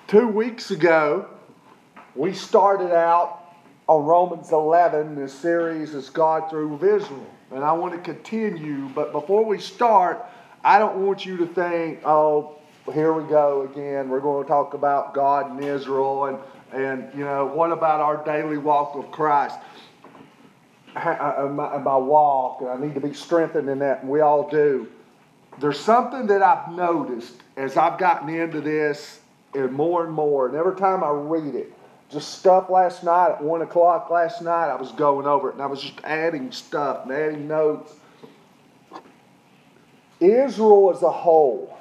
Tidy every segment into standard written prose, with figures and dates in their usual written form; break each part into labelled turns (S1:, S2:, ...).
S1: 2 weeks ago, we started out on Romans 11. This series is God through Israel. And I want to continue, but before we start, I don't want you to think, oh, here we go again. We're going to talk about God and Israel and what about our daily walk with Christ? My walk, and I need to be strengthened in that, and we all do. There's something that I've noticed as I've gotten into this and more, and every time I read it, just stuff last night at 1 o'clock last night, I was going over it, and I was just adding stuff and adding notes. Israel as a whole,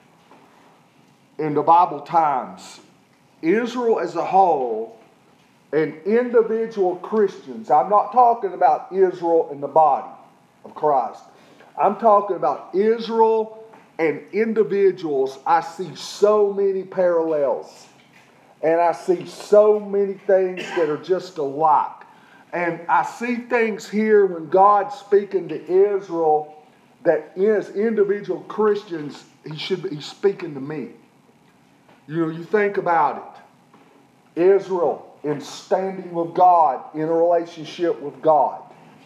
S1: in the Bible times, Israel as a whole and individual Christians, I'm not talking about Israel in the body of Christ. I'm talking about Israel and individuals. I see so many parallels. And I see so many things that are just alike. And I see things here when God's speaking to Israel that as individual Christians, He's speaking to me. You think about it. Israel in standing with God, in a relationship with God.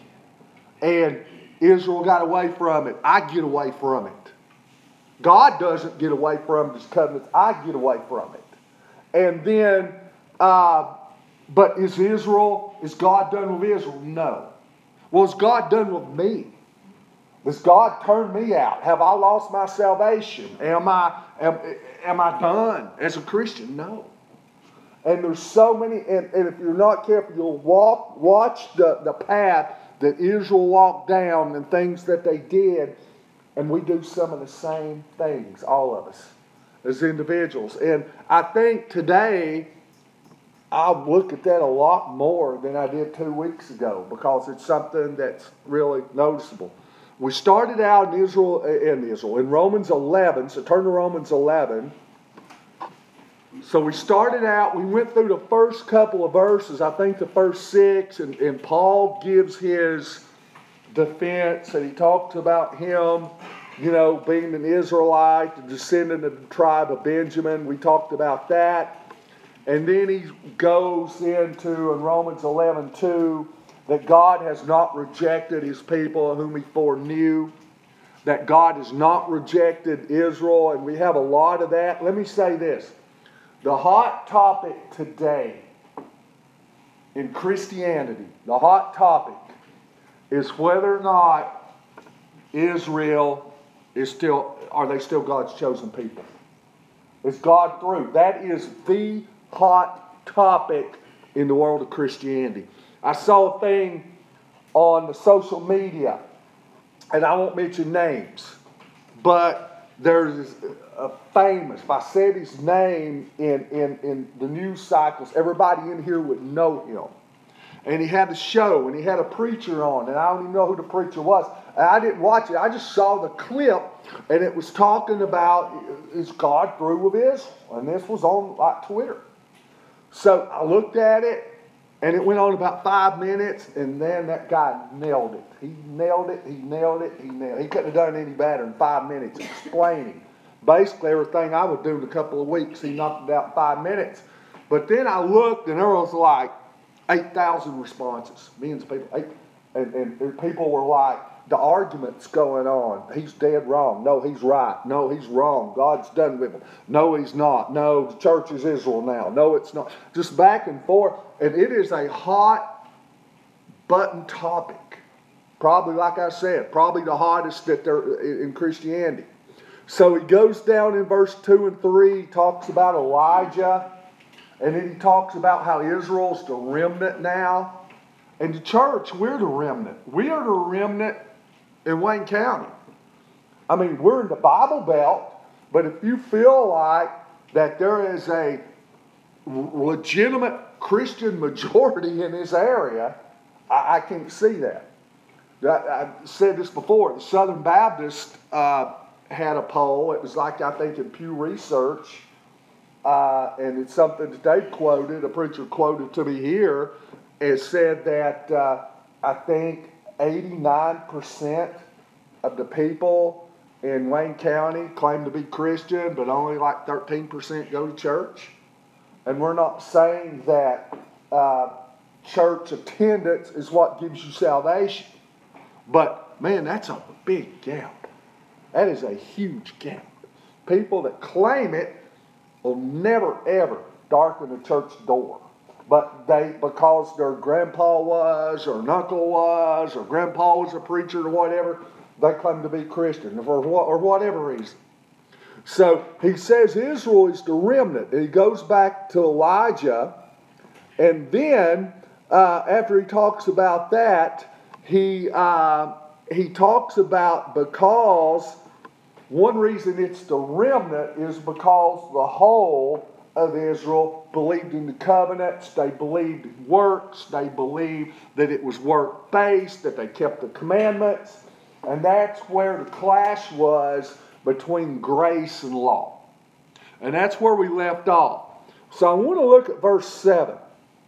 S1: And Israel got away from it. I get away from it. God doesn't get away from His covenants. I get away from it. And then, but is God done with Israel? No. Well, is God done with me? Does God turn me out? Have I lost my salvation? Am I done as a Christian? No. And there's so many, and if you're not careful, you'll watch the path that Israel walked down and things that they did, and we do some of the same things, all of us, as individuals. And I think today, I'll look at that a lot more than I did 2 weeks ago, because it's something that's really noticeable. We started out in Romans 11, so turn to Romans 11. So we started out, we went through the first couple of verses, I think the first 6, and Paul gives his defense, and he talks about him, being an Israelite, the descendant of the tribe of Benjamin. We talked about that. And then he goes into, in Romans 11:2, that God has not rejected His people whom He foreknew, that God has not rejected Israel, and we have a lot of that. Let me say this. The hot topic today in Christianity, the hot topic is whether or not Israel are they still God's chosen people? Is God through? That is the hot topic in the world of Christianity. I saw a thing on the social media, and I won't mention names, but there's a famous, if I said his name in the news cycles, everybody in here would know him. And he had a show, and he had a preacher on, and I don't even know who the preacher was. And I didn't watch it. I just saw the clip, and it was talking about, is God through with Israel? And this was on Twitter. So I looked at it, and it went on about 5 minutes, and then that guy nailed it. He nailed it. He couldn't have done any better in 5 minutes explaining basically everything I would do in a couple of weeks. He knocked it out in 5 minutes. But then I looked, and there was like 8,000 responses. Millions of people. And people were like, the argument's going on. He's dead wrong. No, he's right. No, he's wrong. God's done with him. No, he's not. No, the church is Israel now. No, it's not. Just back and forth. And it is a hot button topic. Probably, like I said, probably the hottest that there in Christianity. So he goes down in verse 2 and 3, he talks about Elijah. And then he talks about how Israel's the remnant now. And the church, we're the remnant. We are the remnant in Wayne County. I mean, we're in the Bible Belt, but if you feel like that there is a legitimate Christian majority in this area, I can't see that. I said this before. The Southern Baptist had a poll. It was like, I think, in Pew Research. And it's something that they quoted, a preacher quoted to me here. It said that I think 89% of the people in Wayne County claim to be Christian, but only like 13% go to church. And we're not saying that church attendance is what gives you salvation. But, man, that's a big gap. That is a huge gap. People that claim it will never, ever darken a church door. But because their grandpa was, or an uncle was, or grandpa was a preacher or whatever, they claim to be Christian or whatever reason. So he says Israel is the remnant. And he goes back to Elijah. And then after he talks about that, he talks about because one reason it's the remnant is because the whole of Israel believed in the covenants, they believed in works, they believed that it was work-based, that they kept the commandments, and that's where the clash was between grace and law. And that's where we left off. So I want to look at verse 7.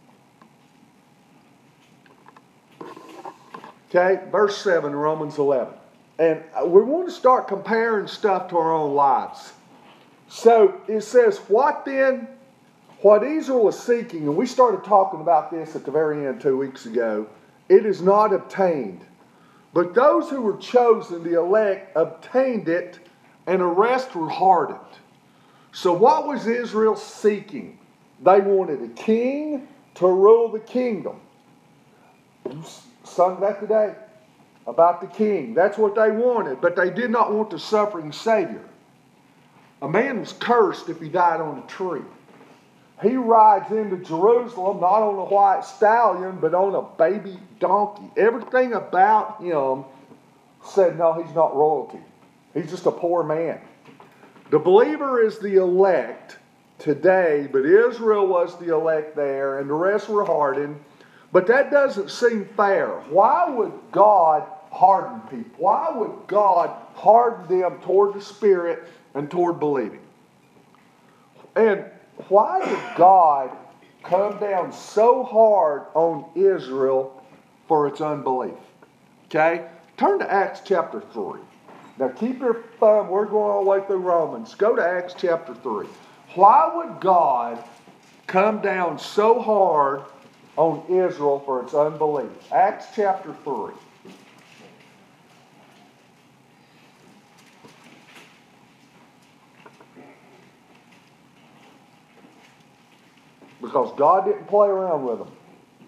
S1: Okay, verse 7, Romans 11. And we want to start comparing stuff to our own lives. So it says, what then, what Israel is seeking, and we started talking about this at the very end 2 weeks ago, it is not obtained. But those who were chosen, the elect, obtained it, and the rest were hardened. So what was Israel seeking? They wanted a king to rule the kingdom. You sung that today about the king. That's what they wanted, but they did not want the suffering Savior. A man was cursed if he died on a tree. He rides into Jerusalem not on a white stallion, but on a baby donkey. Everything about him said, no, he's not royalty. He's just a poor man. The believer is the elect today, but Israel was the elect there, and the rest were hardened. But that doesn't seem fair. Why would God harden people? Why would God harden them toward the Spirit and toward believing? And why did God come down so hard on Israel for its unbelief? Okay? Turn to Acts chapter 3. Now keep your thumb, we're going all the way through Romans. Go to Acts chapter 3. Why would God come down so hard on Israel for its unbelief? Acts chapter 3. Because God didn't play around with them.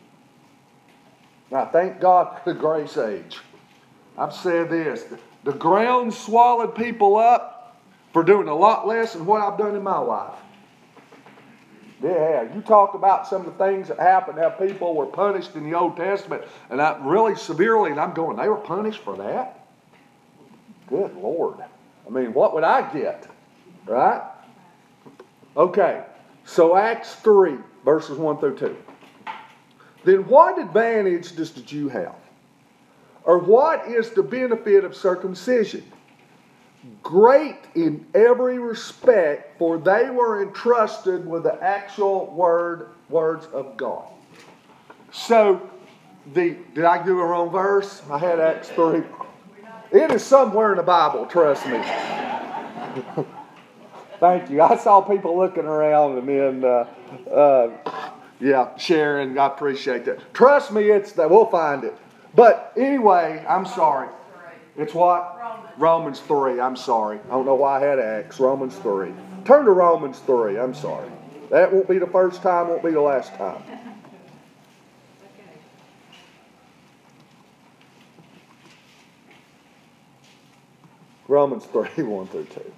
S1: Now, thank God for the grace age. I've said this. The ground swallowed people up for doing a lot less than what I've done in my life. Yeah, you talk about some of the things that happened, how people were punished in the Old Testament, and really severely, and I'm going, they were punished for that? Good Lord. I mean, what would I get? Right? Okay, so Acts 3, verses 1 through 2. Then what advantage does the Jew have? Or what is the benefit of circumcision? Great in every respect, for they were entrusted with the actual words of God. So, did I do a wrong verse? I had Acts 3. It is somewhere in the Bible, trust me. Thank you. I saw people looking around and then, sharing. I appreciate that. Trust me, it's that. We'll find it. But anyway, I'm sorry. It's what? Romans 3. I'm sorry. I don't know why I had Acts. Romans 3. Turn to Romans 3. I'm sorry. That won't be the first time, won't be the last time. Romans 3, 1 through 2.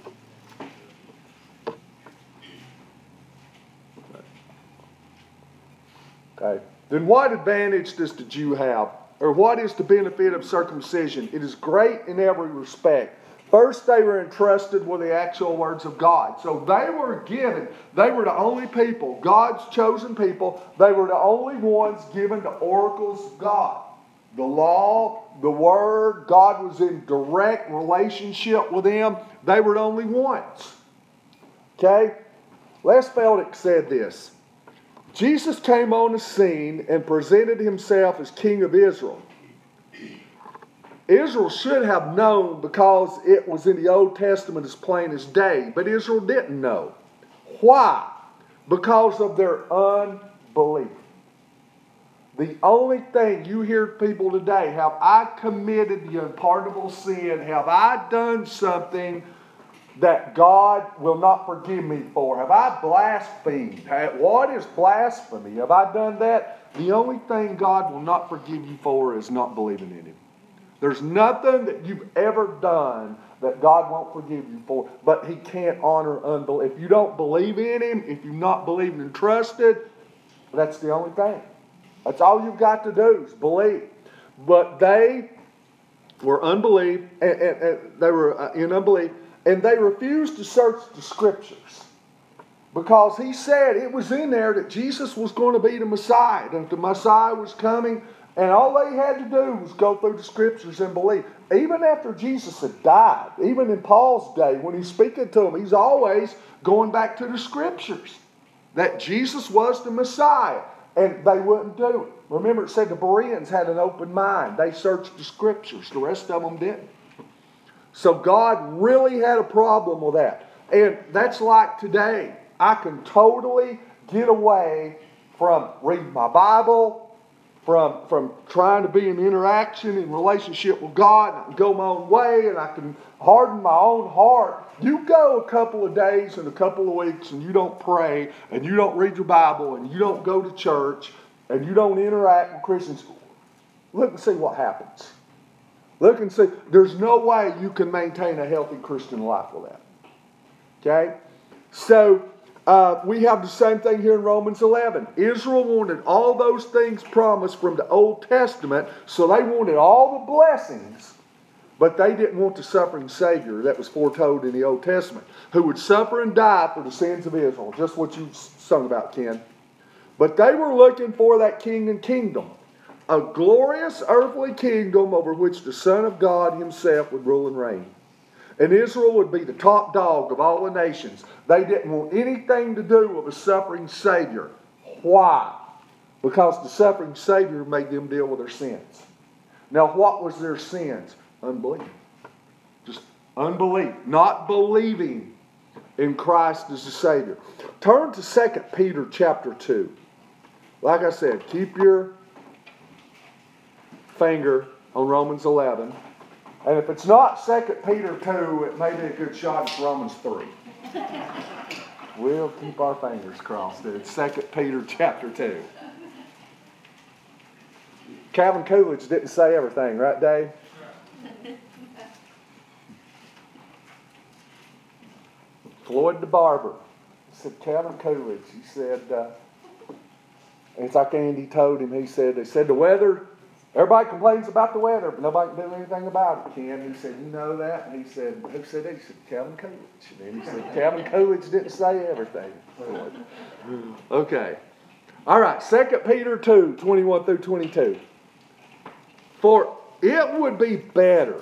S1: Okay. Then what advantage does the Jew have? Or what is the benefit of circumcision? It is great in every respect. First, they were entrusted with the actual words of God. So they were given, they were the only people, God's chosen people, they were the only ones given the oracles of God. The law, the word, God was in direct relationship with them. They were the only ones. Okay? Les Feldick said this. Jesus came on the scene and presented himself as King of Israel. Israel should have known because it was in the Old Testament as plain as day, but Israel didn't know. Why? Because of their unbelief. The only thing you hear people today, have I committed the unpardonable sin? Have I done something that God will not forgive me for? Have I blasphemed? What is blasphemy? Have I done that? The only thing God will not forgive you for is not believing in Him. There's nothing that you've ever done that God won't forgive you for, but He can't honor unbelief. If you don't believe in Him, if you're not believing and trusted, that's the only thing. That's all you've got to do is believe. But they were unbelief, and they were in unbelief, and they refused to search the Scriptures. Because He said it was in there that Jesus was going to be the Messiah, that the Messiah was coming, and all they had to do was go through the Scriptures and believe. Even after Jesus had died, even in Paul's day, when he's speaking to them, he's always going back to the Scriptures. That Jesus was the Messiah. And they wouldn't do it. Remember, it said the Bereans had an open mind. They searched the Scriptures. The rest of them didn't. So God really had a problem with that. And that's like today. I can totally get away from reading my Bible, from trying to be in interaction and relationship with God. And I can go my own way, and I can harden my own heart. You go a couple of days and a couple of weeks, and you don't pray, and you don't read your Bible, and you don't go to church, and you don't interact with Christians. Look and see what happens. Look and see. There's no way you can maintain a healthy Christian life with that. Okay? So, we have the same thing here in Romans 11. Israel wanted all those things promised from the Old Testament, so they wanted all the blessings, but they didn't want the suffering Savior that was foretold in the Old Testament, who would suffer and die for the sins of Israel. Just what you sung about, Ken. But they were looking for that king and kingdom, a glorious earthly kingdom over which the Son of God Himself would rule and reign. And Israel would be the top dog of all the nations. They didn't want anything to do with a suffering Savior. Why? Because the suffering Savior made them deal with their sins. Now, what was their sins? Unbelief. Just unbelief. Not believing in Christ as the Savior. Turn to 2 Peter chapter 2. Like I said, keep your finger on Romans 11. And if it's not 2 Peter 2, it may be a good shot at Romans 3. We'll keep our fingers crossed. It's 2 Peter chapter 2. Calvin Coolidge didn't say everything, right, Dave? Floyd the barber said, Calvin Coolidge, he said, it's like Andy told him, they said the weather, everybody complains about the weather, but nobody can do anything about it, Ken. He said, you know that? And he said, who said that? He said, Calvin Coolidge. And then he said, Calvin Coolidge didn't say everything. Okay. All right, 2 Peter 2, 21 through 22. For it would be better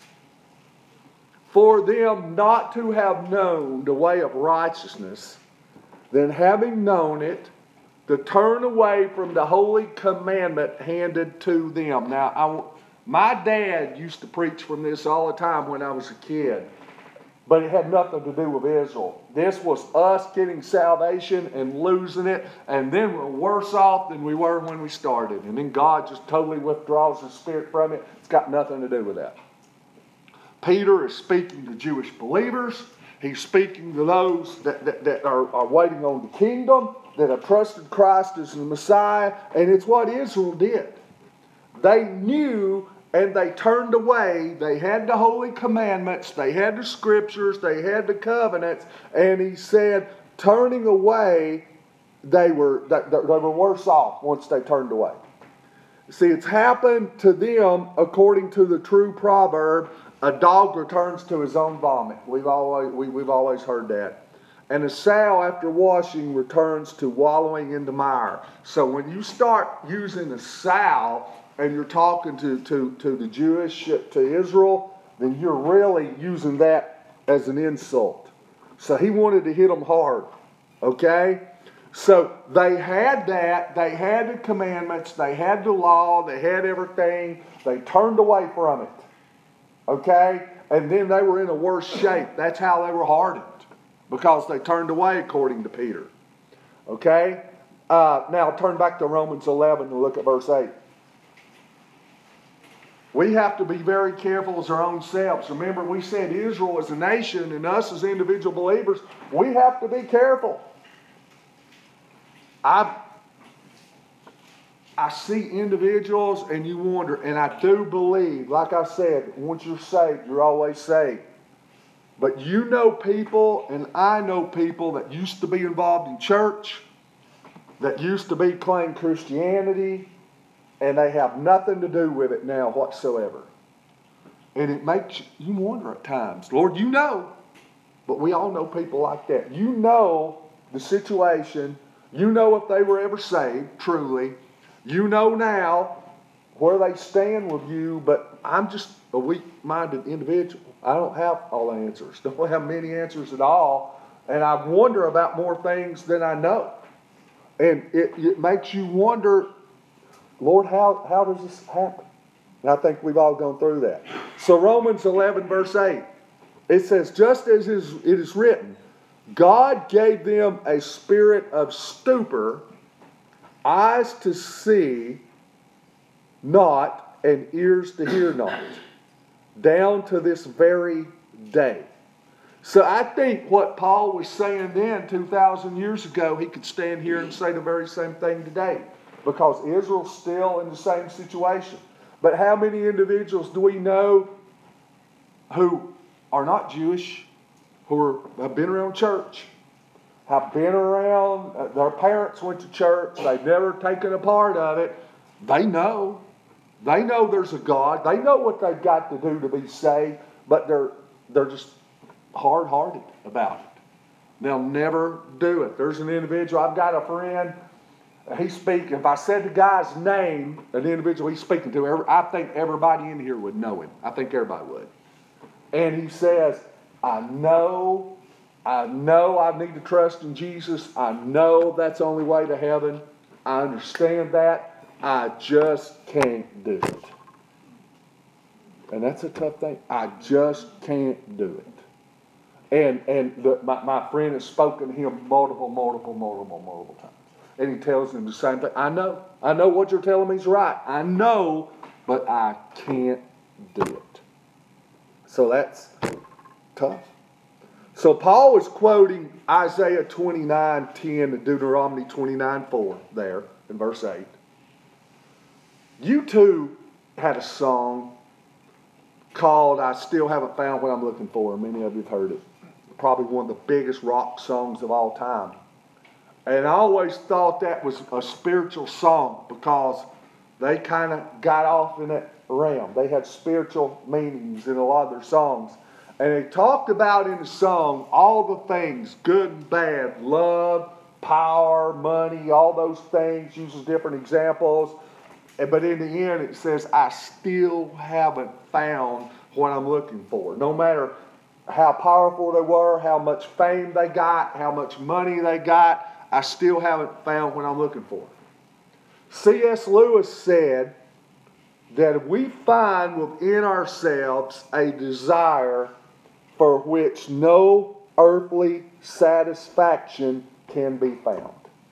S1: for them not to have known the way of righteousness than having known it, to turn away from the holy commandment handed to them. Now, my dad used to preach from this all the time when I was a kid, but it had nothing to do with Israel. This was us getting salvation and losing it, and then we're worse off than we were when we started. And then God just totally withdraws His Spirit from it. It's got nothing to do with that. Peter is speaking to Jewish believers. He's speaking to those that are waiting on the kingdom, that have trusted Christ as the Messiah, and it's what Israel did. They knew and they turned away. They had the holy commandments, they had the Scriptures, they had the covenants, and he said, turning away, they were worse off once they turned away. See, it's happened to them according to the true proverb, a dog returns to his own vomit. We've always heard that. And a sow after washing returns to wallowing in the mire. So when you start using a sow and you're talking to the Jewish, to Israel, then you're really using that as an insult. So he wanted to hit them hard. Okay? So they had that. They had the commandments. They had the law. They had everything. They turned away from it. Okay? And then they were in a worse shape. That's how they were hardened. Because they turned away according to Peter. Okay? Now turn back to Romans 11 and look at verse 8. We have to be very careful as our own selves. Remember, we said Israel as a nation and us as individual believers, we have to be careful. I see individuals and you wonder, and I do believe, like I said, once you're saved, you're always saved. But you know people, and I know people that used to be involved in church, that used to be claim Christianity, and they have nothing to do with it now whatsoever. And it makes you wonder at times, Lord, you know, but we all know people like that. You know the situation. You know if they were ever saved, truly. You know now where they stand with you, but I'm just a weak-minded individual. I don't have all the answers. Don't have many answers at all. And I wonder about more things than I know. And it makes you wonder, Lord, how does this happen? And I think we've all gone through that. So Romans 11 verse 8, it says, just as it is written, God gave them a spirit of stupor, eyes to see not, and ears to hear not, down to this very day. So I think what Paul was saying then 2,000 years ago, he could stand here and say the very same thing today. Because Israel's still in the same situation. But how many individuals do we know who are not Jewish, who have been around church, have been around, their parents went to church, they've never taken a part of it. They know. They know there's a God. They know what they've got to do to be saved, but they're just hard-hearted about it. They'll never do it. There's an individual, I've got a friend, he's speaking. If I said the guy's name, an individual he's speaking to, I think everybody in here would know him. I think everybody would. And he says, I know I need to trust in Jesus. I know that's the only way to heaven. I understand that. I just can't do it. And that's a tough thing. I just can't do it. And my friend has spoken to him multiple times. And he tells him the same thing. I know what you're telling me is right. I know, but I can't do it. So that's tough. So Paul is quoting Isaiah 29:10 and Deuteronomy 29:4 there in verse 8. You too had a song called I Still Haven't Found What I'm Looking For. Many of you have heard it. Probably one of the biggest rock songs of all time. And I always thought that was a spiritual song because they kind of got off in that realm. They had spiritual meanings in a lot of their songs. And they talked about in the song all the things, good and bad, love, power, money, all those things, uses different examples. But in the end it says, I still haven't found what I'm looking for. No matter how powerful they were, how much fame they got, how much money they got, I still haven't found what I'm looking for. C.S. Lewis said that if we find within ourselves a desire for which no earthly satisfaction can be found.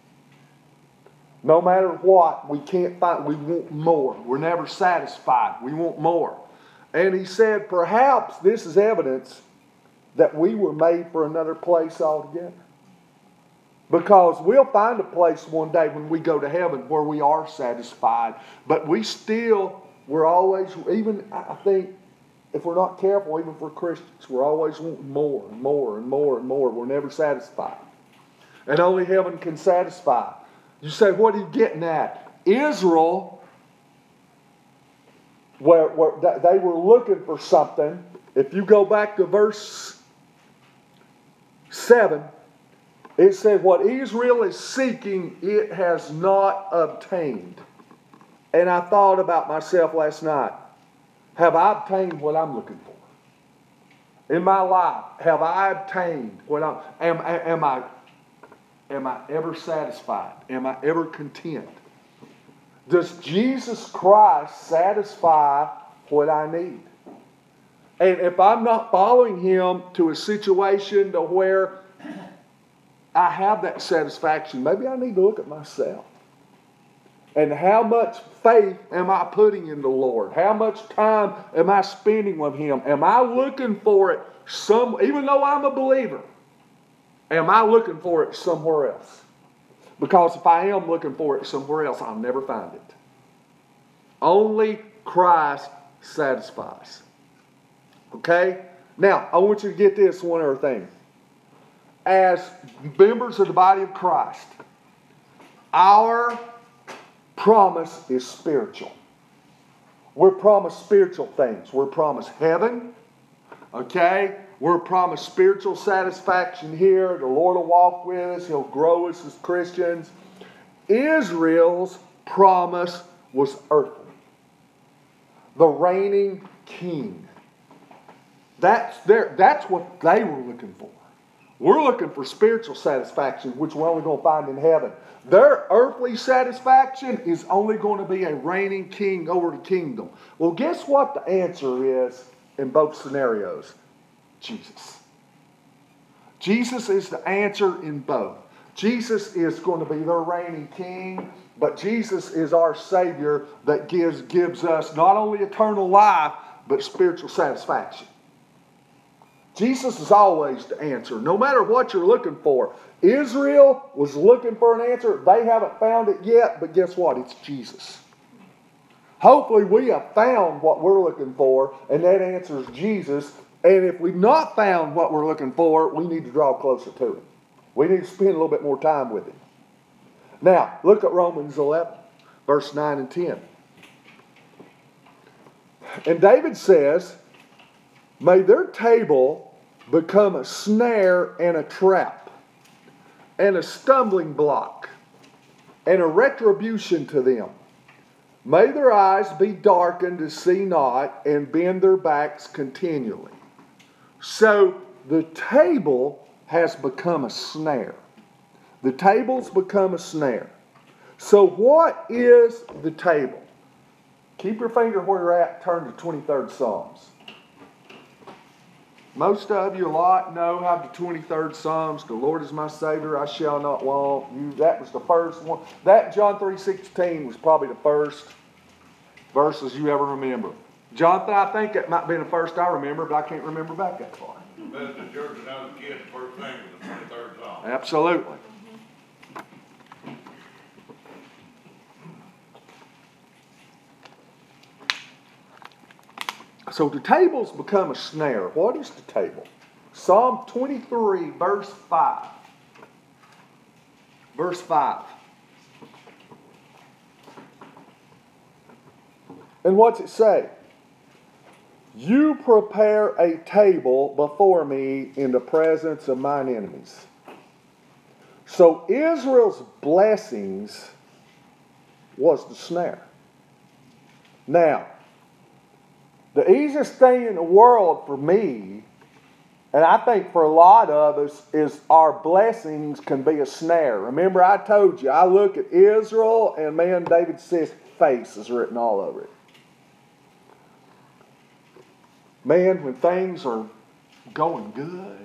S1: No matter what, we can't find, we want more. We're never satisfied. We want more. And he said, perhaps this is evidence that we were made for another place altogether. Because we'll find a place one day when we go to heaven where we are satisfied. But we're always, even I think, if we're not careful, even for Christians, we're always wanting more and more and more and more. We're never satisfied. And only heaven can satisfy. You say, what are you getting at? Israel, where they were looking for something. If you go back to verse 7, it said, what Israel is seeking, it has not obtained. And I thought about myself last night. Have I obtained what I'm looking for? In my life, have I obtained what am I ever satisfied? Am I ever content? Does Jesus Christ satisfy what I need? And if I'm not following Him to a situation to where I have that satisfaction, maybe I need to look at myself. And how much faith am I putting in the Lord? How much time am I spending with Him? Am I looking for it even though I'm a believer, am I looking for it somewhere else? Because if I am looking for it somewhere else, I'll never find it. Only Christ satisfies. Okay? Now, I want you to get this one other thing. As members of the body of Christ, our promise is spiritual. We're promised spiritual things. We're promised heaven. Okay? We're promised spiritual satisfaction here. The Lord will walk with us. He'll grow us as Christians. Israel's promise was earthly. The reigning king. That's what they were looking for. We're looking for spiritual satisfaction, which we're only going to find in heaven. Their earthly satisfaction is only going to be a reigning king over the kingdom. Well, guess what the answer is in both scenarios? Jesus. Jesus is the answer in both. Jesus is going to be their reigning king, but Jesus is our Savior that gives us not only eternal life, but spiritual satisfaction. Jesus is always the answer, no matter what you're looking for. Israel was looking for an answer. They haven't found it yet, but guess what? It's Jesus. Hopefully we have found what we're looking for, and that answer is Jesus. And if we've not found what we're looking for, we need to draw closer to Him. We need to spend a little bit more time with Him. Now, look at Romans 11, verse 9 and 10. And David says, may their table become a snare and a trap, and a stumbling block, and a retribution to them. May their eyes be darkened to see not, and bend their backs continually. So the table has become a snare. The table's become a snare. So what is the table? Keep your finger where you're at. Turn to 23rd Psalms. Most of you, a lot, know how the 23rd Psalms, the Lord is my Savior, I shall not want. That was the first one. That John 3:16 was probably the first verses you ever remember. Jonathan, I think it might be the first I remember, but I can't remember back that far.
S2: But at the church when I was a kid, the first thing was the 23rd Psalm.
S1: Absolutely. So the table's become a snare. What is the table? Psalm 23, verse 5. Verse 5. And what's it say? You prepare a table before me in the presence of mine enemies. So Israel's blessings was the snare. Now, the easiest thing in the world for me, and I think for a lot of us, is our blessings can be a snare. Remember, I told you, I look at Israel, and man, David's face is written all over it. Man, when things are going good,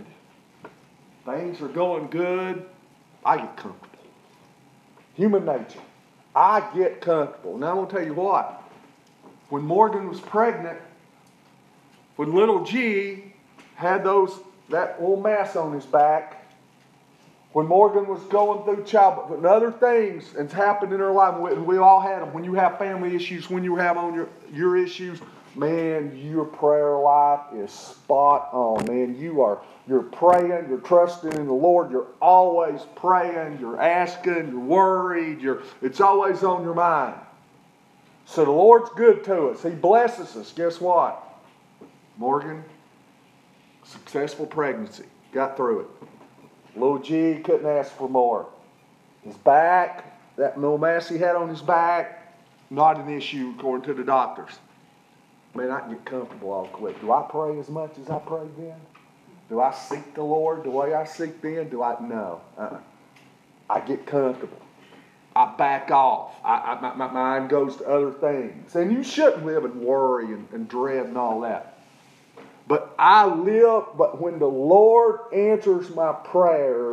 S1: I get comfortable. Human nature. I get comfortable. Now, I'm going to tell you what. When Morgan was pregnant, when little G had that little mass on his back, when Morgan was going through childbirth, and other things that's happened in her life, and we all had them. When you have family issues, when you have on your issues, man, your prayer life is spot on, man. You're praying, you're trusting in the Lord, you're always praying, you're asking, you're worried, it's always on your mind. So the Lord's good to us. He blesses us. Guess what? Morgan, successful pregnancy. Got through it. Little G couldn't ask for more. His back, that little mass he had on his back, not an issue according to the doctors. Man, I can get comfortable all quick. Do I pray as much as I prayed then? Do I seek the Lord the way I seek then? No. I get comfortable. I back off. My mind goes to other things. And you shouldn't live in worry and dread and all that. But when the Lord answers my prayers,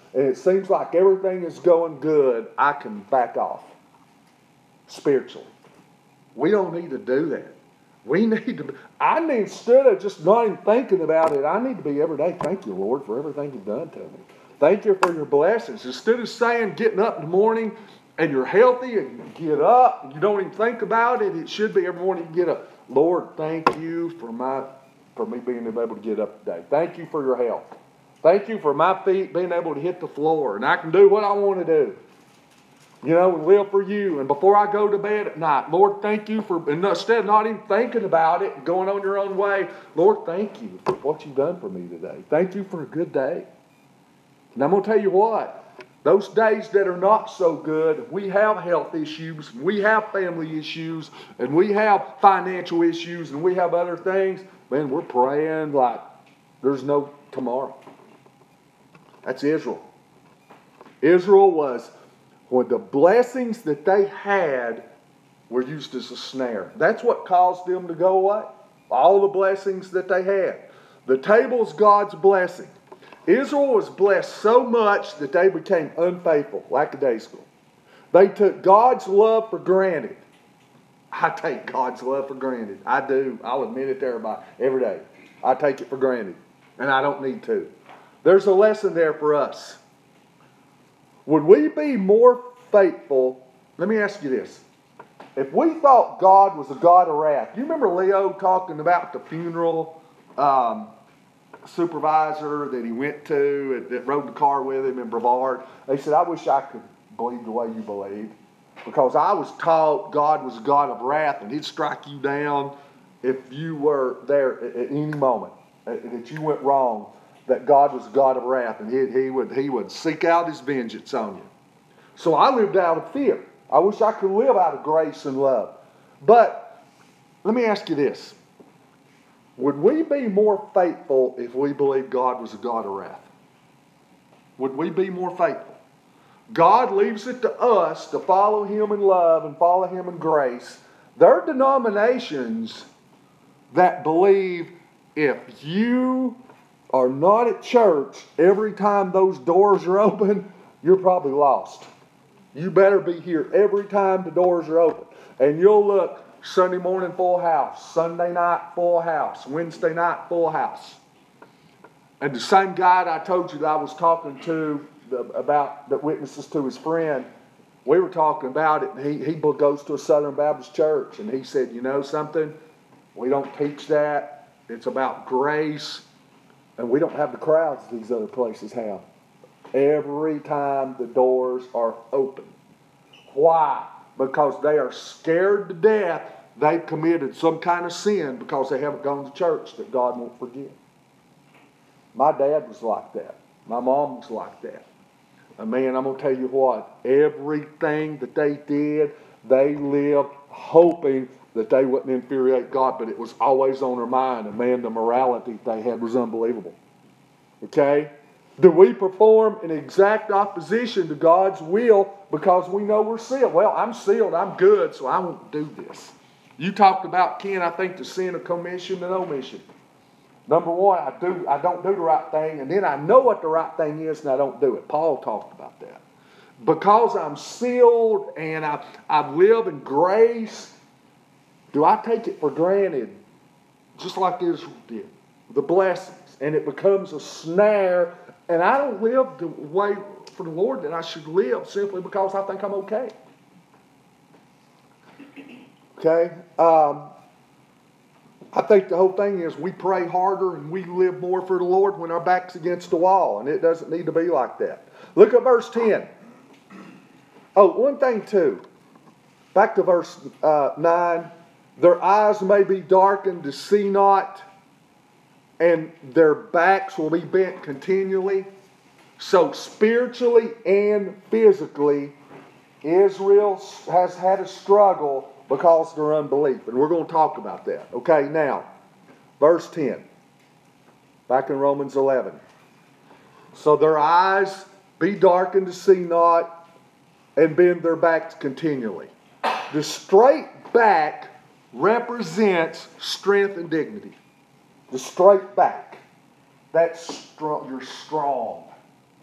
S1: and it seems like everything is going good, I can back off spiritually. We don't need to do that. We need to, instead of just not even thinking about it, I need to be every day, thank you, Lord, for everything you've done to me. Thank you for your blessings. Instead of saying, getting up in the morning and you're healthy and you get up and you don't even think about it, it should be every morning you get up. Lord, thank you for me being able to get up today. Thank you for your health. Thank you for my feet being able to hit the floor and I can do what I want to do. You know, and live for you. And before I go to bed at night, Lord, thank you for, and instead of not even thinking about it and going on your own way, Lord, thank you for what you've done for me today. Thank you for a good day. And I'm going to tell you what, those days that are not so good, we have health issues, we have family issues, and we have financial issues, and we have other things, man, we're praying like there's no tomorrow. That's Israel. Israel was, when the blessings that they had were used as a snare. That's what caused them to go away. All the blessings that they had. The table is God's blessing. Israel was blessed so much that they became unfaithful, lackadaisical. They took God's love for granted. I take God's love for granted. I do. I'll admit it to everybody every day. I take it for granted. And I don't need to. There's a lesson there for us. Would we be more faithful? Let me ask you this. If we thought God was a God of wrath, you remember Leo talking about the funeral supervisor that he went to, that rode the car with him in Brevard? They said, I wish I could believe the way you believe, because I was taught God was a God of wrath and he'd strike you down if you were there at any moment, that you went wrong, that God was a God of wrath and he would seek out his vengeance on you. So I lived out of fear. I wish I could live out of grace and love. But let me ask you this. Would we be more faithful if we believed God was a God of wrath? Would we be more faithful? God leaves it to us to follow him in love and follow him in grace. There are denominations that believe if you are not at church every time those doors are open, you're probably lost. You better be here every time the doors are open. And you'll look Sunday morning full house, Sunday night full house, Wednesday night full house. And the same guy that I told you that I was talking to about that witnesses to his friend, we were talking about it, and he goes to a Southern Baptist church, and he said, you know something? We don't teach that. It's about grace. And we don't have the crowds these other places have. Every time the doors are open. Why? Because they are scared to death they've committed some kind of sin because they haven't gone to church that God won't forgive. My dad was like that. My mom was like that. And man, I'm going to tell you what. Everything that they did, they lived hoping that they wouldn't infuriate God, but it was always on their mind. And man, the morality they had was unbelievable. Okay? Do we perform in exact opposition to God's will because we know we're sealed? Well, I'm sealed, I'm good, so I won't do this. You talked about, Ken, I think the sin of commission and omission. Number one, I don't do the right thing, and then I know what the right thing is and I don't do it. Paul talked about that. Because I'm sealed and I live in grace, do I take it for granted, just like Israel did, the blessings, and it becomes a snare, and I don't live the way for the Lord that I should live simply because I think I'm okay? Okay? I think the whole thing is we pray harder and we live more for the Lord when our back's against the wall, and it doesn't need to be like that. Look at verse 10. Oh, one thing too. Back to verse 9. Their eyes may be darkened to see not, and their backs will be bent continually. So spiritually and physically, Israel has had a struggle because of their unbelief. And we're going to talk about that. Okay, now, verse 10. Back in Romans 11. So their eyes be darkened to see not, and bend their backs continually. The straight back represents strength and dignity. The straight back. That's strong. You're strong.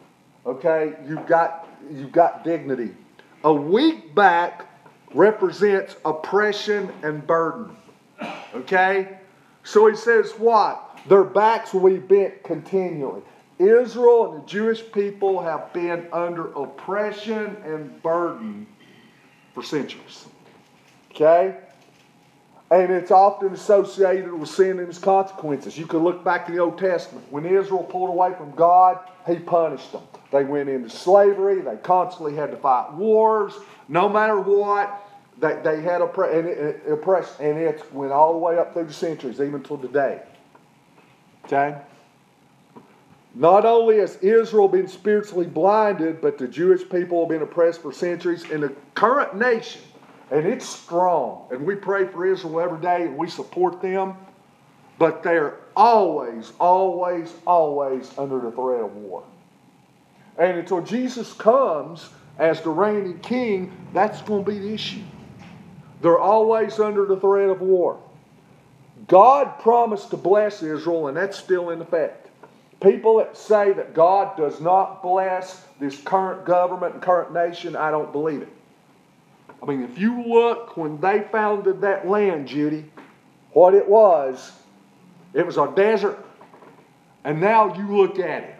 S1: Okay? You've got dignity. A weak back represents oppression and burden. Okay? So he says what? Their backs will be bent continually. Israel and the Jewish people have been under oppression and burden for centuries. Okay? And it's often associated with sin and its consequences. You can look back in the Old Testament. When Israel pulled away from God, He punished them. They went into slavery. They constantly had to fight wars. No matter what, they had oppressed. And it went all the way up through the centuries, even till today. Okay? Not only has Israel been spiritually blinded, but the Jewish people have been oppressed for centuries. In the current nation, and it's strong, and we pray for Israel every day, and we support them, but they're always, always, always under the threat of war. And until Jesus comes as the reigning king, that's going to be the issue. They're always under the threat of war. God promised to bless Israel, and that's still in effect. People that say that God does not bless this current government and current nation, I don't believe it. I mean, if you look when they founded that land, Judy, what it was a desert. And now you look at it.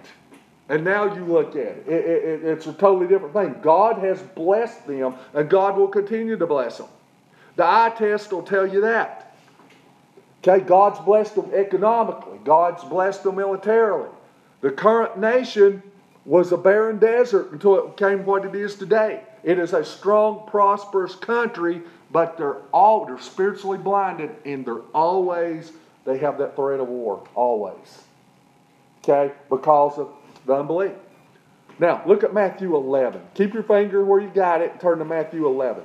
S1: It's a totally different thing. God has blessed them, and God will continue to bless them. The eye test will tell you that. Okay, God's blessed them economically. God's blessed them militarily. The current nation was a barren desert until it became what it is today. It is a strong, prosperous country, but they're spiritually blinded, and they have that threat of war, always. Okay, because of the unbelief. Now, look at Matthew 11. Keep your finger where you got it and turn to Matthew 11.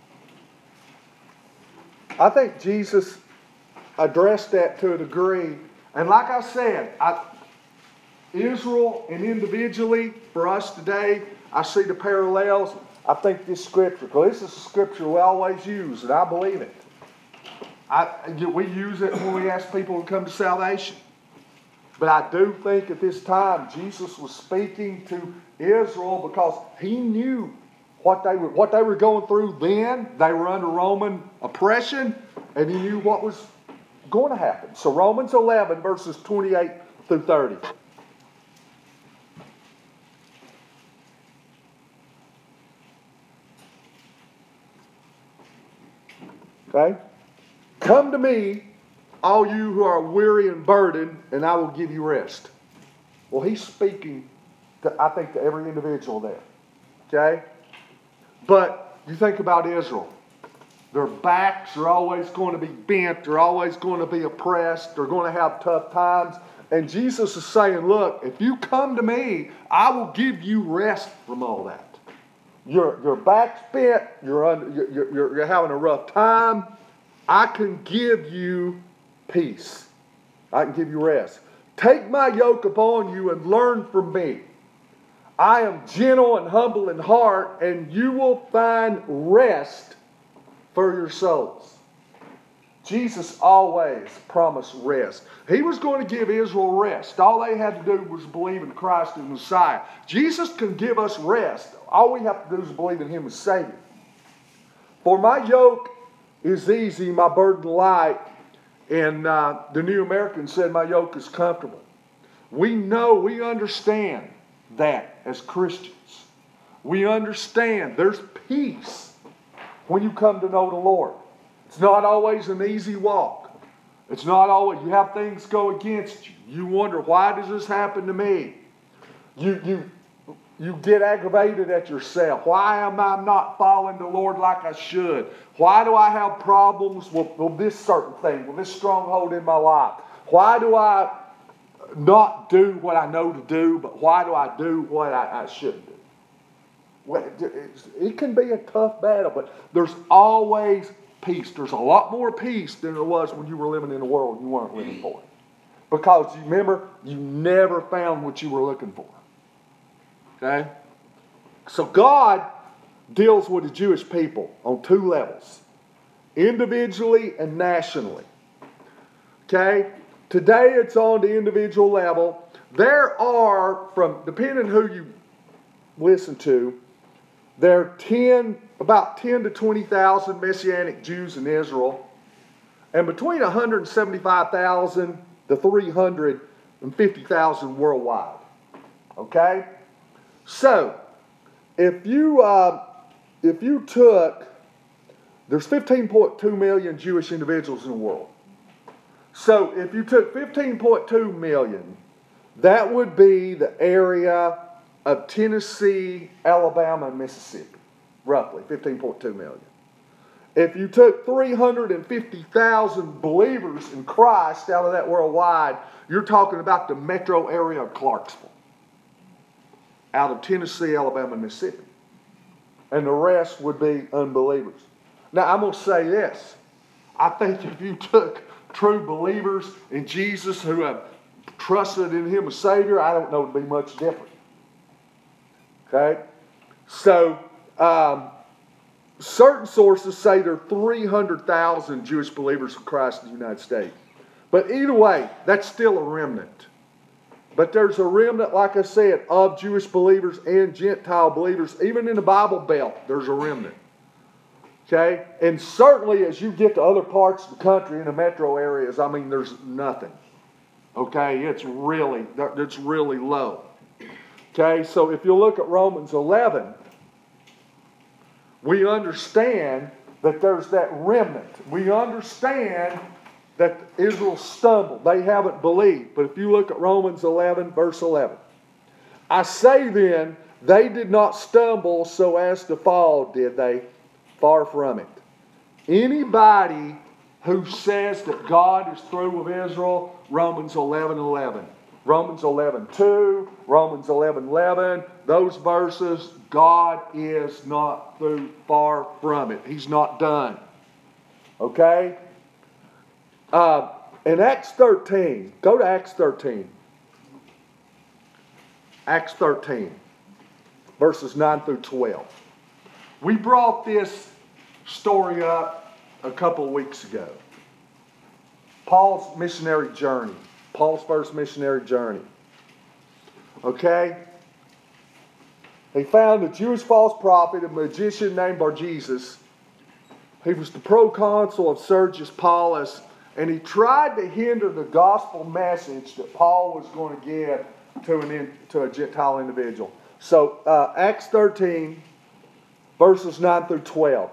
S1: I think Jesus addressed that to a degree. And like I said, Israel and individually, for us today, I see the parallels. I think this scripture, because this is a scripture we always use, and I believe it. We use it when we ask people to come to salvation. But I do think at this time, Jesus was speaking to Israel because He knew what they were going through then. They were under Roman oppression, and He knew what was going to happen. So Romans 11, verses 28 through 30. Okay? Come to me, all you who are weary and burdened, and I will give you rest. Well, He's speaking, to every individual there. Okay? But you think about Israel. Their backs are always going to be bent. They're always going to be oppressed. They're going to have tough times. And Jesus is saying, look, if you come to me, I will give you rest from all that. Your back's bent. You're having a rough time. I can give you peace. I can give you rest. Take my yoke upon you and learn from me. I am gentle and humble in heart, and you will find rest for your souls. Jesus always promised rest. He was going to give Israel rest. All they had to do was believe in Christ as Messiah. Jesus can give us rest. All we have to do is believe in Him as Savior. For my yoke is easy, my burden light. And the New American said my yoke is comfortable. We understand that as Christians. We understand there's peace when you come to know the Lord. It's not always an easy walk. It's not always, you have things go against you. You wonder, why does this happen to me? You get aggravated at yourself. Why am I not following the Lord like I should? Why do I have problems with this certain thing, with this stronghold in my life? Why do I not do what I know to do, but why do I do what I shouldn't do? Well, it can be a tough battle, but there's always peace. There's a lot more peace than there was when you were living in a world you weren't living for. Because you remember, you never found what you were looking for. Okay? So God deals with the Jewish people on two levels. Individually and nationally. Okay? Today it's on the individual level. There are, depending on who you listen to, there are about 10 to 20,000 Messianic Jews in Israel, and between 175,000 to 350,000 worldwide. Okay? So, if you took, there's 15.2 million Jewish individuals in the world. So, if you took 15.2 million, that would be the area of Tennessee, Alabama, and Mississippi. Roughly, 15.2 million. If you took 350,000 believers in Christ out of that worldwide, you're talking about the metro area of Clarksville. Out of Tennessee, Alabama, and Mississippi. And the rest would be unbelievers. Now, I'm going to say this. I think if you took true believers in Jesus who have trusted in Him as Savior, I don't know it would be much different. Okay? So, certain sources say there are 300,000 Jewish believers in Christ in the United States. But either way, that's still a remnant. But there's a remnant, like I said, of Jewish believers and Gentile believers. Even in the Bible Belt, there's a remnant. Okay? And certainly as you get to other parts of the country, in the metro areas, I mean, there's nothing. Okay? It's really low. Okay? So if you look at Romans 11, we understand that there's that remnant. We understand that Israel stumbled. They haven't believed. But if you look at Romans 11, verse 11. I say then, they did not stumble so as to fall, did they? Far from it. Anybody who says that God is through with Israel, Romans 11:11. Romans 11:2, Romans 11:11, those verses, God is not through, far from it. He's not done. Okay? In Acts 13, go to Acts 13. Acts 13, verses 9 through 12. We brought this story up a couple of weeks ago. Paul's missionary journey. Paul's first missionary journey. Okay? He found a Jewish false prophet, a magician named Bar-Jesus. He was the proconsul of Sergius Paulus, and he tried to hinder the gospel message that Paul was going to give to a Gentile individual. So, Acts 13, verses 9 through 12.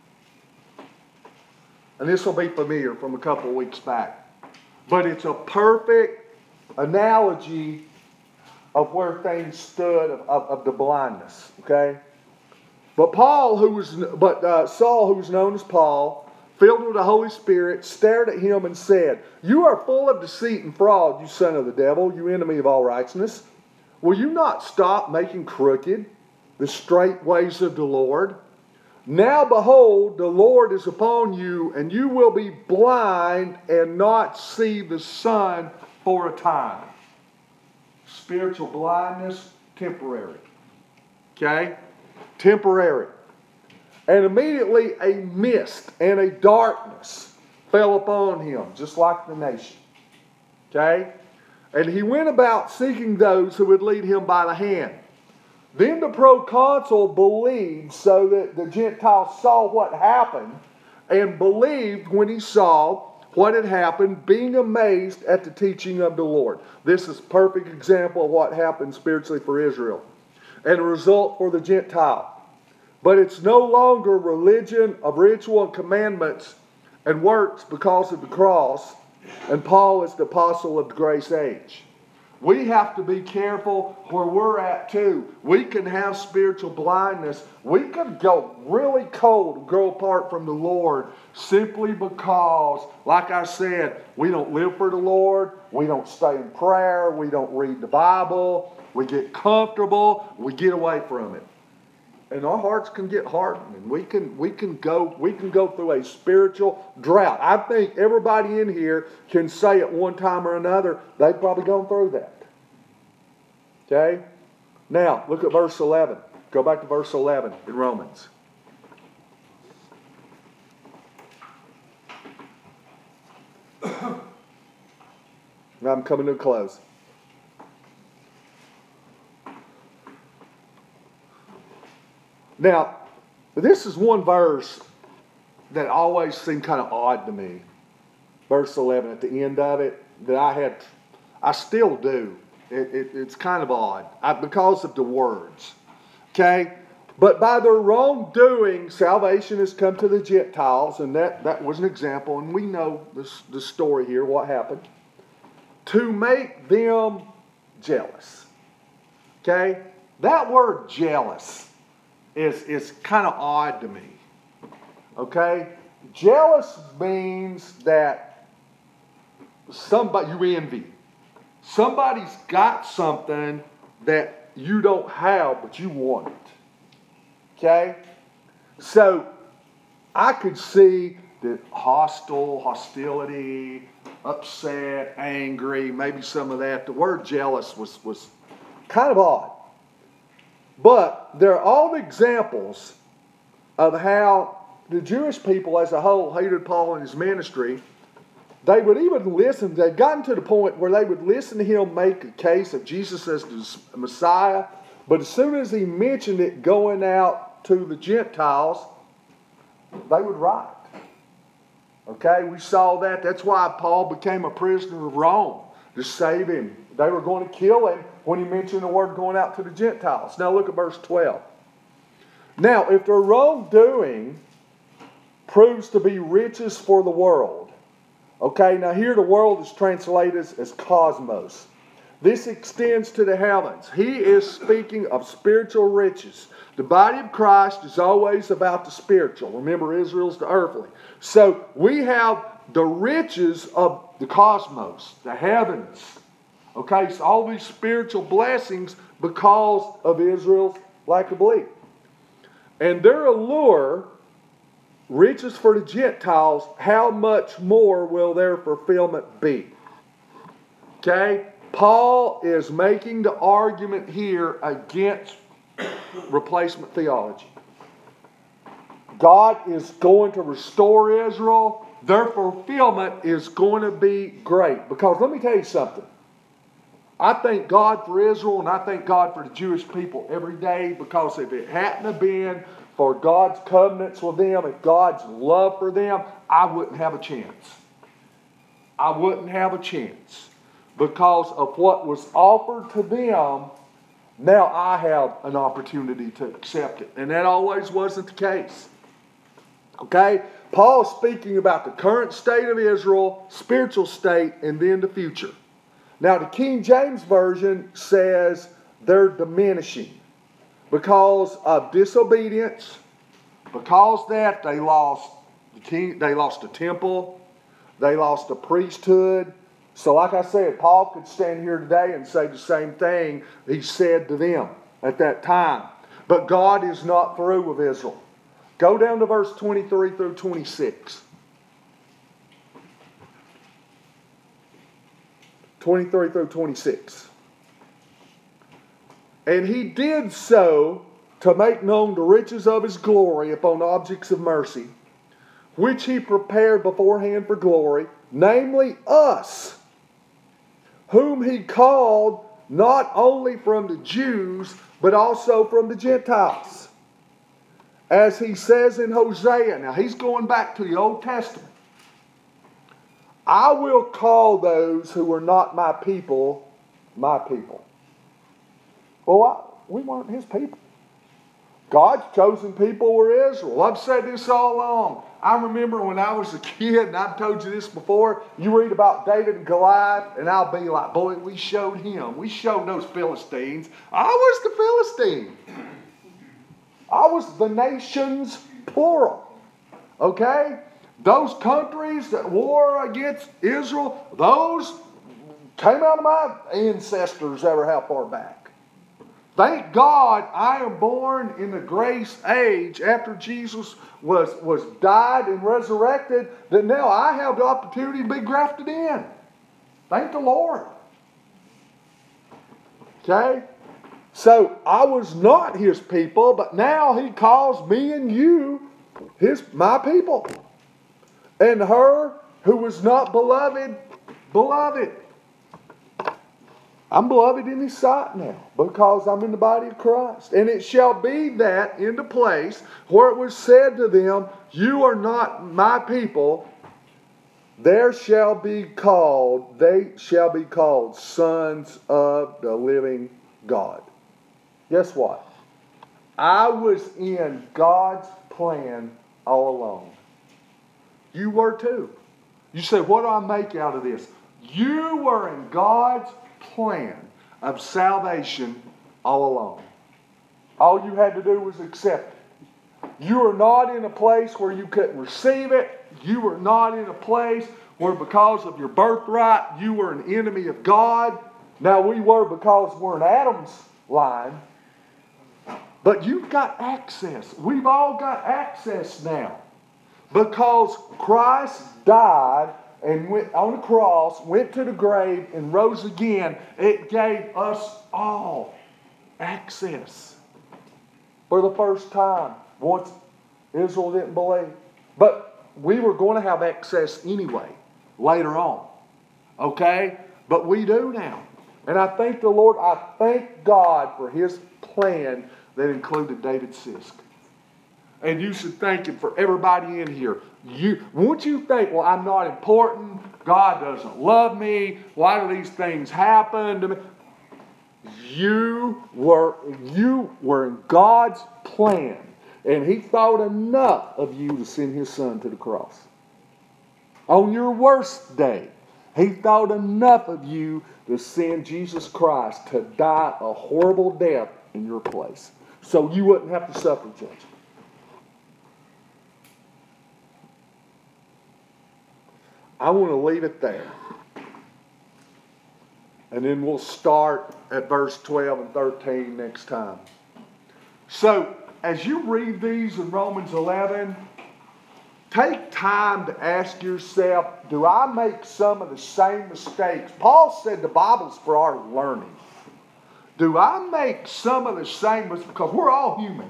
S1: And this will be familiar from a couple of weeks back. But it's a perfect analogy of where things stood of the blindness. Okay? But Saul, who was known as Paul, filled with the Holy Spirit, stared at him and said, "You are full of deceit and fraud, you son of the devil, you enemy of all righteousness. Will you not stop making crooked the straight ways of the Lord? Now behold, the Lord is upon you, and you will be blind and not see the sun for a time." Spiritual blindness, temporary. Okay? Temporary. And immediately a mist and a darkness fell upon him, just like the nation. Okay? And he went about seeking those who would lead him by the hand. Then the proconsul believed, so that the Gentiles saw what happened, and believed when he saw what had happened, being amazed at the teaching of the Lord. This is a perfect example of what happened spiritually for Israel, and a result for the Gentile. But it's no longer religion of ritual and commandments and works because of the cross, and Paul is the apostle of the grace age. We have to be careful where we're at too. We can have spiritual blindness. We can go really cold and grow apart from the Lord simply because, like I said, we don't live for the Lord. We don't stay in prayer. We don't read the Bible. We get comfortable. We get away from it. And our hearts can get hardened, and we can go through a spiritual drought. I think everybody in here can say at one time or another they've probably gone through that. Okay? Now, look at verse 11. Go back to verse 11 in Romans. Now I'm coming to a close. Now, this is one verse that always seemed kind of odd to me. Verse 11 at the end of it, that I still do. It's kind of odd because of the words. Okay? But by their wrongdoing, salvation has come to the Gentiles, and that was an example, and we know the story here, what happened. To make them jealous. Okay? That word jealous is kind of odd to me. Okay? Jealous means that somebody you envy. Somebody's got something that you don't have, but you want it. Okay? So, I could see that hostility, upset, angry, maybe some of that. The word jealous was kind of odd. But there are all examples of how the Jewish people as a whole hated Paul and his ministry. They would even listen. They'd gotten to the point where they would listen to him make a case of Jesus as the Messiah. But as soon as he mentioned it going out to the Gentiles, they would riot. Okay, we saw that. That's why Paul became a prisoner of Rome, to save him. They were going to kill him when he mentioned the word going out to the Gentiles. Now look at verse 12. Now, if their wrongdoing proves to be riches for the world. Okay, now here the world is translated as cosmos. This extends to the heavens. He is speaking of spiritual riches. The body of Christ is always about the spiritual. Remember, Israel's the earthly. So we have the riches of the cosmos, the heavens. Okay, so all these spiritual blessings because of Israel's lack of belief. And their allure, riches for the Gentiles, how much more will their fulfillment be? Okay? Paul is making the argument here against replacement theology. God is going to restore Israel. Their fulfillment is going to be great. Because let me tell you something. I thank God for Israel and I thank God for the Jewish people every day, because if it hadn't have been for God's covenants with them, if God's love for them, I wouldn't have a chance. I wouldn't have a chance. Because of what was offered to them, now I have an opportunity to accept it. And that always wasn't the case. Okay? Paul's speaking about the current state of Israel, spiritual state, and then the future. Now the King James Version says they're diminishing because of disobedience. Because that they lost the temple, they lost the priesthood. So like I said, Paul could stand here today and say the same thing he said to them at that time. But God is not through with Israel. Go down to verse 23 through 26. 23 through 26. And he did so to make known the riches of his glory upon objects of mercy, which he prepared beforehand for glory, namely us, whom he called not only from the Jews, but also from the Gentiles. As he says in Hosea, now he's going back to the Old Testament. I will call those who are not my people, my people. Well, we weren't his people. God's chosen people were Israel. I've said this all along. I remember when I was a kid, and I've told you this before, you read about David and Goliath, and I'll be like, boy, we showed him. We showed those Philistines. I was the Philistine. I was the nations, plural. Okay? Those countries that war against Israel, those came out of my ancestors ever how far back. Thank God I am born in the grace age after Jesus was died and resurrected, that now I have the opportunity to be grafted in. Thank the Lord. Okay? So I was not his people, but now he calls me and you my people. And her who was not beloved, beloved. I'm beloved in His sight now because I'm in the body of Christ. And it shall be that in the place where it was said to them, you are not my people, they shall be called sons of the living God. Guess what? I was in God's plan all along. You were too. You say, what do I make out of this? You were in God's plan of salvation all along. All you had to do was accept it. You were not in a place where you couldn't receive it. You were not in a place where because of your birthright you were an enemy of God. Now we were because we're in Adam's line. But you've got access. We've all got access now. Because Christ died and went on the cross, went to the grave, and rose again, it gave us all access. For the first time, once Israel didn't believe. But we were going to have access anyway, later on. Okay? But we do now. And I thank the Lord, I thank God for His plan that included David Sisk. And you should thank Him for everybody in here. Won't you think, well, I'm not important. God doesn't love me. Why do these things happen to me? You were in God's plan. And He thought enough of you to send His Son to the cross. On your worst day, He thought enough of you to send Jesus Christ to die a horrible death in your place. So you wouldn't have to suffer judgment. I want to leave it there. And then we'll start at verse 12 and 13 next time. So, as you read these in Romans 11, take time to ask yourself, do I make some of the same mistakes? Paul said the Bible's for our learning. Do I make some of the same mistakes? Because we're all human.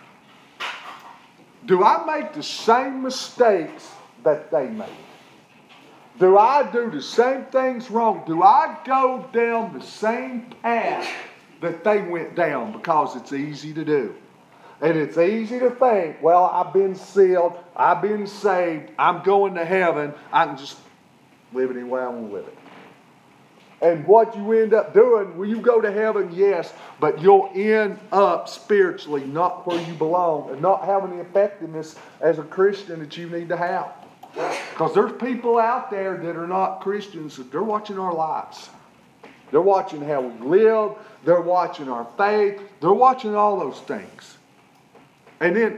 S1: Do I make the same mistakes that they made? Do I do the same things wrong? Do I go down the same path that they went down? Because it's easy to do. And it's easy to think, well, I've been sealed, I've been saved, I'm going to heaven, I can just live it any way I want to live it. And what you end up doing, will you go to heaven? Yes, but you'll end up spiritually not where you belong and not having the effectiveness as a Christian that you need to have. Because there's people out there that are not Christians, that they're watching our lives. They're watching how we live. They're watching our faith. They're watching all those things. And then,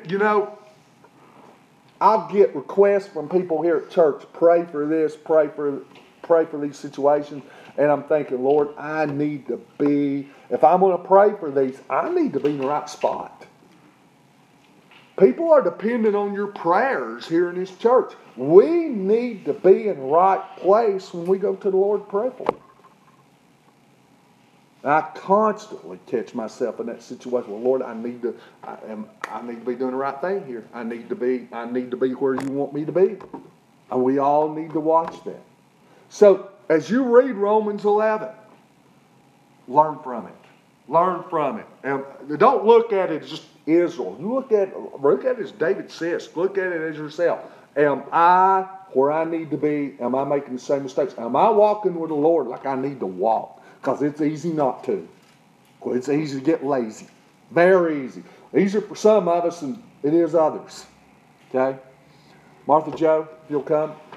S1: I get requests from people here at church, pray for this, pray for these situations. And I'm thinking, Lord, I need to be, if I'm going to pray for these, I need to be in the right spot. People are dependent on your prayers here in this church. We need to be in the right place when we go to the Lord to pray for them. I constantly catch myself in that situation. Well, Lord, I need to be doing the right thing here. I need to be where you want me to be. And we all need to watch that. So, as you read Romans 11, learn from it. Learn from it. And don't look at it as just Israel. You look at it as David says. Look at it as yourself. Am I where I need to be? Am I making the same mistakes? Am I walking with the Lord like I need to walk? Because it's easy not to. It's easy to get lazy. Very easy. Easier for some of us than it is others. Okay? Martha Joe, if you'll come.